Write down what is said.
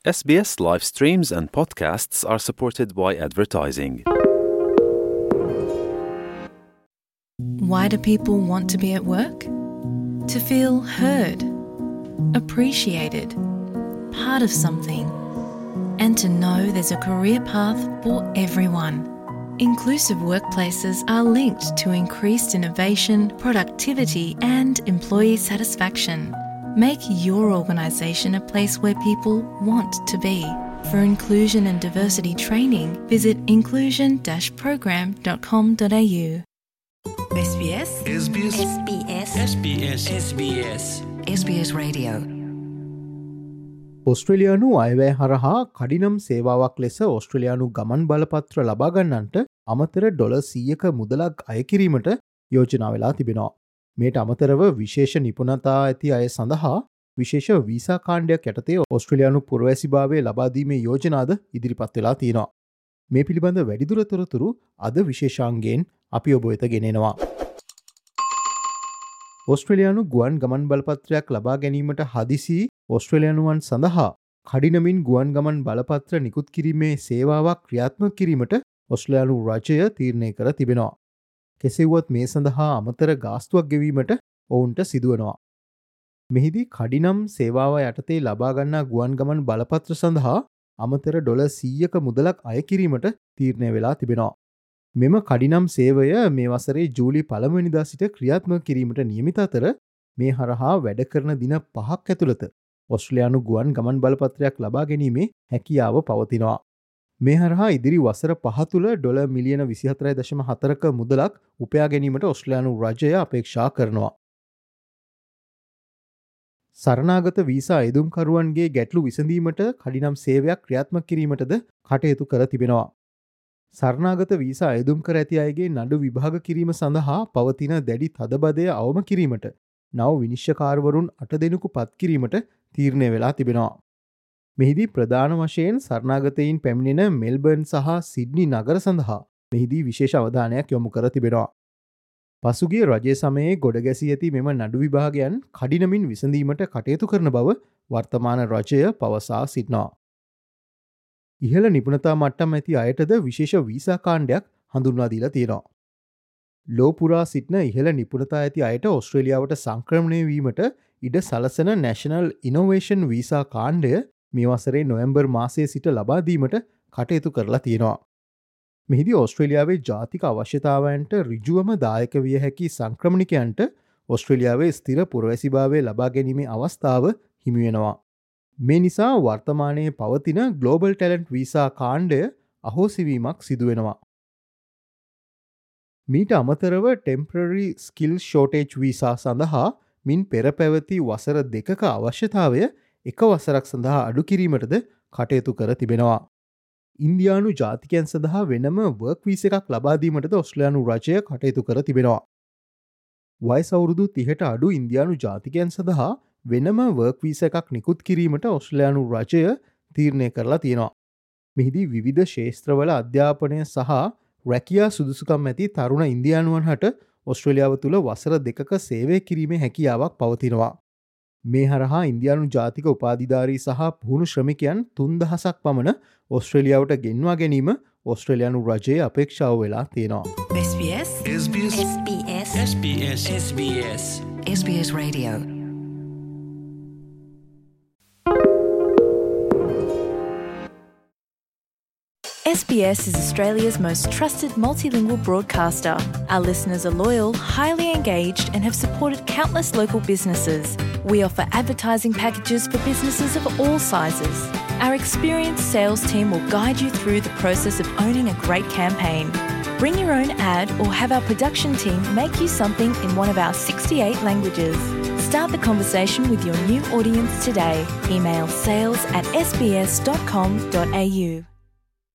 SBS live streams and podcasts are supported by advertising. Why do people want to be at work? To feel heard, appreciated, part of something, and to know there's a career path for everyone. Inclusive workplaces are linked to increased innovation, productivity, and employee satisfaction. Make your organisation a place where people want to be. For inclusion and diversity training, visit inclusion-program.com.au. SBS SBS SBS SBS SBS SBS Radio. ඔස්ට්‍රේලියානු අයවැය හරහා කඩිනම් සේවාවක් ලෙස ඔස්ට්‍රේලියානු ගමන් බලපත්‍ර ලබාගන්නන්ට අමතර $100ක මුදලක් අයකිරීමට යෝජනා වෙලා තිබෙනවා. මේට අමතරව විශේෂ නිපුණතා ඇති අය සඳහා විශේෂ වීසා කාණ්ඩයක් යටතේ ඔස්ට්‍රේලියානු පුරවැසිභාවය ලබාදීමේ යෝජනාද ඉදිරිපත් වෙලා තියෙනවා. මේ පිළිබඳ වැඩිදුර තොරතුරු අද විශේෂාංගයෙන් අපි ඔබ වෙත ගෙනෙනවා. ඔස්ට්‍රේලියානු ගුවන් ගමන් බලපත්‍රයක් ලබා ගැනීමට හදිසි ඔස්ට්‍රේලියානුවන් සඳහා කඩිනමින් ගුවන් ගමන් බලපත්‍ර නිකුත් කිරීමේ සේවාවක් ක්‍රියාත්මක කිරීමට ඔස්ට්‍රේලියානු රජය තීරණය කර තිබෙනවා. කෙසෙව්වත් මේ සඳහා අමතර ගාස්තුවක් ගෙවීමට ඔවුන්ට සිදුවනවා. මෙහිදී කඩිනම් සේවාව යටතේ ලබාගන්නා ගුවන් ගමන් බලපත්‍ර සඳහා අමතර $100ක මුදලක් අයකිරීමට තීරණය වෙලා තිබෙනවා. මෙම කඩිනම් සේවය මේ වසරේ ජූලි 1 වෙනිදා සිට ක්‍රියාත්මක කිරීමට නියමිත අතර මේ හරහා වැඩ කරන දින 5ක් ඇතුළත ඔස්ට්‍රේලියානු ගුවන් ගමන් බලපත්‍රයක් ලබා ගැනීමේ හැකියාව පවතිනවා. මේ හරහා ඉදිරි වසර 5 තුළ $24.4ක මුදලක් උපයා ගැනීමට ඔස්ට්‍රේලියානු රජය අපේක්ෂා කරනවා. සරණාගත වීසා අයදුම්කරුවන්ගේ ගැටලු විසඳීමට කඩිනම් සේවයක් ක්‍රියාත්මක කිරීමටද කටයුතු කර තිබෙනවා. සරණාගත වීසා අයදුම් කර ඇති අයගේ නඩු විභාග කිරීම සඳහා පවතින දැඩි තදබදය අවම කිරීමට නව විනිශ්චයකාරවරුන් 8 දෙනෙකු පත් කිරීමට තීරණය වෙලා තිබෙනවා. මෙහිදී ප්‍රධාන වශයෙන් සරණාගතයින් පැමිණෙන මෙල්බර්න් සහ සිඩ්නි නගර සඳහා මෙහිදී විශේෂ අවධානයක් යොමු කර තිබෙනවා. පසුගිය රජය සමයේ ගොඩගැසී ඇති මෙම නඩු විභාගයන් කඩිනමින් විසඳීමට කටයුතු කරන බව වර්තමාන රජය පවසා සිටිනවා. ඉහළ නිපුණතා මට්ටම් ඇති අයටද විශේෂ වීසා කාණ්ඩයක් හඳුන්වා දීලා තියෙනවා. ලෝපුරා සිටින ඉහළ නිපුණතා ඇති අයට ඔස්ට්‍රේලියාවට සංක්‍රමණය වීමට ඉඩ සලසන නැෂනල් ඉනෝවේෂන් වීසා කාණ්ඩය මේ වසරේ නොවැම්බර් මාසයේ සිට ලබා දීමට කටයුතු කරලා තියෙනවා. මෙහිදී ඔස්ට්‍රේලියාවේ ජාතික අවශ්‍යතාවයන්ට ඍජුවම දායක විය හැකි සංක්‍රමණිකයන්ට ඔස්ට්‍රේලියාවේ ස්ථිර පුරවැසිභාවය ලබා ගැනීමේ අවස්ථාව හිමි වෙනවා. මේ නිසා වර්තමානයේ පවතින ග්ලෝබල් ටැලන්ට් වීසා කාණ්ඩය අහෝසිවීමක් සිදුවෙනවා. මීට අමතරව ටෙම්පරරි ස්කිල් ෂෝටේජ් වීසා සඳහා මින් පෙර පැවති වසර 2ක අවශ්‍යතාවය එක වසරක් සඳහා අඩු කිරීමටද කටයුතු කර තිබෙනවා. ඉන්දියානු ජාතිකයන් සඳහා වෙනම වර්ක් වීසා එකක් ලබා දීමටද ඔස්ට්‍රේලියානු රජය කටයුතු කර තිබෙනවා. වයස අවුරුදු 30ට අඩු ඉන්දියානු ජාතිකයන් සඳහා වෙනම වර්ක් වීසා එකක් නිකුත් කිරීමට ඔස්ට්‍රේලියානු රජය තීරණය කරලා තියෙනවා. මෙහිදී විවිධ ශේෂ්ත්‍රවල අධ්‍යාපනය සහ රැකියා සුදුසුකම් ඇති තරුණ ඉන්දියානුවන් හට ඔස්ට්‍රේලියාව තුළ වසර 2ක සේවය කිරීමේ හැකියාවක් පවතිනවා. මේ හරහා ඉන්දියානු ජාතික උපාධිධාරී සහ පුහුණු ශ්‍රමිකයන් 3000ක් පමණ ඔස්ට්‍රේලියාවට ගෙන්වා ගැනීම ඔස්ට්‍රේලියානු රජයේ අපේක්ෂාව වෙලා තියෙනවා. SBS SBS SBS SBS SBS SBS Radio. SBS is Australia's most trusted multilingual broadcaster. Our listeners are loyal, highly engaged, and have supported countless local businesses. We offer advertising packages for businesses of all sizes. Our experienced sales team will guide you through the process of owning a great campaign. Bring your own ad or have our production team make you something in one of our 68 languages. Start the conversation with your new audience today. Email sales@sbs.com.au.